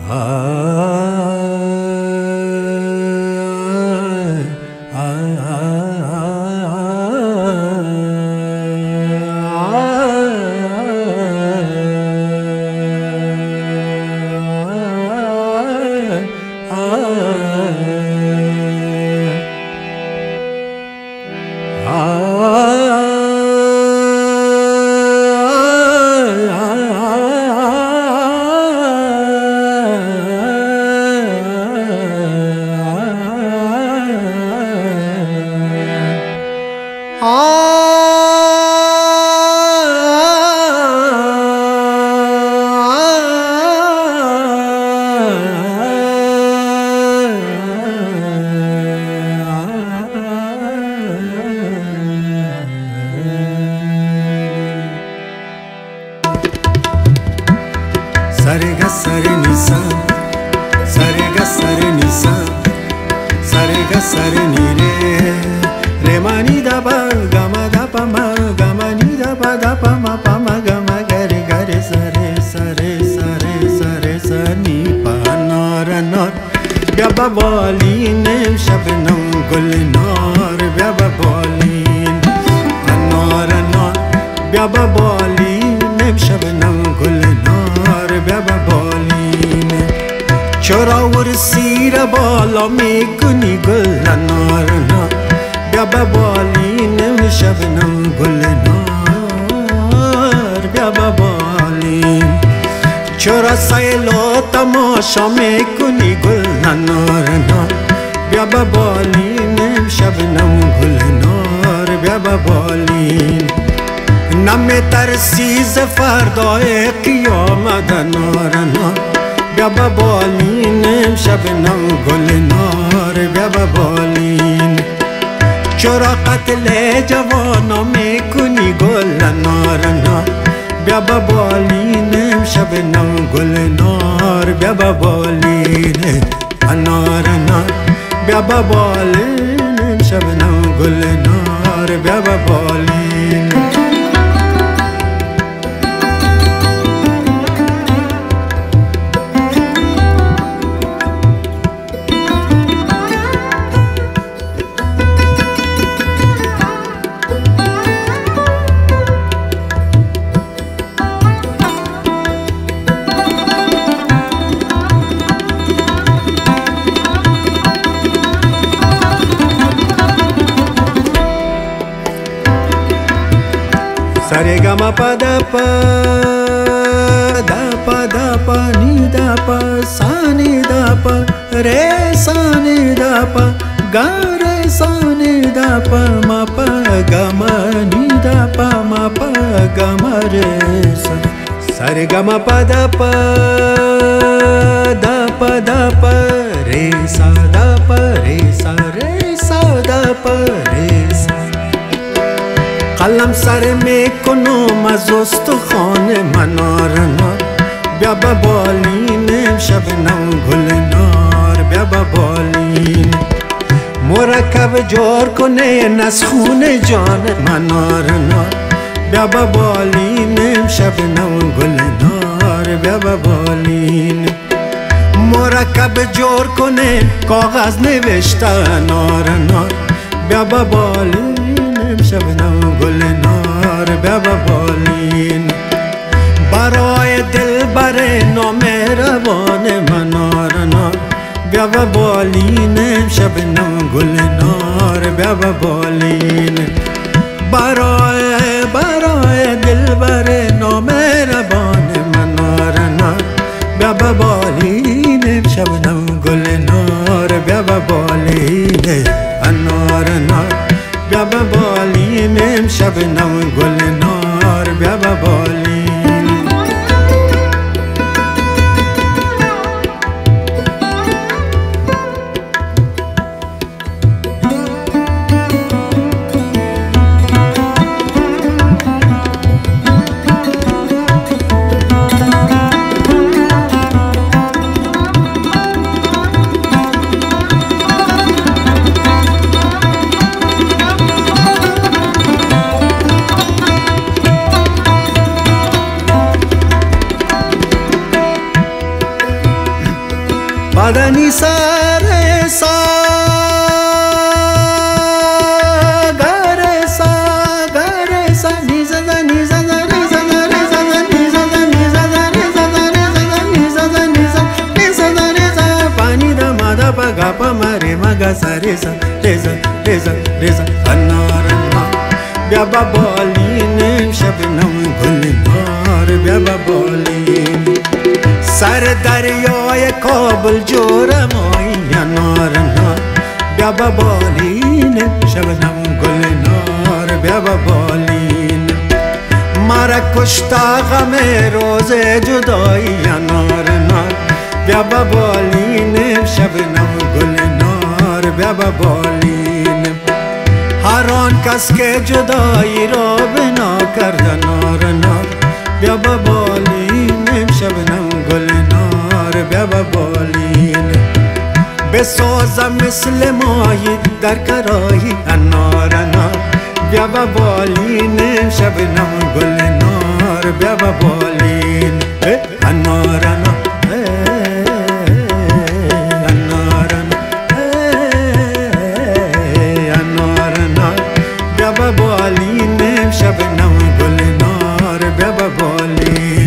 قلم سر میکنم از استخوان منارنا بیا با بالین شب نم گل نار بیا با بالین مرکب جور کنه نسخون جان منارنا بیا با بالین شب نم گل نار بیا با بالین مرکب جور کنه کاغذ نوشته نار نار بیا با بالین شبنم گل نار بیا با بالین برای دل بر نامهربان منار نار بیا با بالین شبنم گل نار بیا با بالین برای دل بر نامهربان منار نار بیا با بالین شبنم گل نار بیا با بالین انار نار بیا با بالین شبنم گل نار بیا با بالین Madani sare sa gare sa ni za da ni za da ni za da ni za da ni za da ni za da ni za da ni za da ni za da ni za da ni za pani da ma da pa ga pa ma re ma ga sa re sa re sa re sa re sa anarana byaba boline shabnam gulnar byaba boline Sar daryoy Kabul joramoy anarana byaba boline shabnam gulnar byaba boline mara kushta ghame roze judayi anarana byaba boline shabnam gulnar byaba boline Haran kas ke judayi ro bina kardan arana byaba boline shabnam gulnar byaba boline besoza misle mayi dar karayi anarana byaba boline shabnam gulnar byaba boline anarana byaba boline shabnam gulnar byaba boline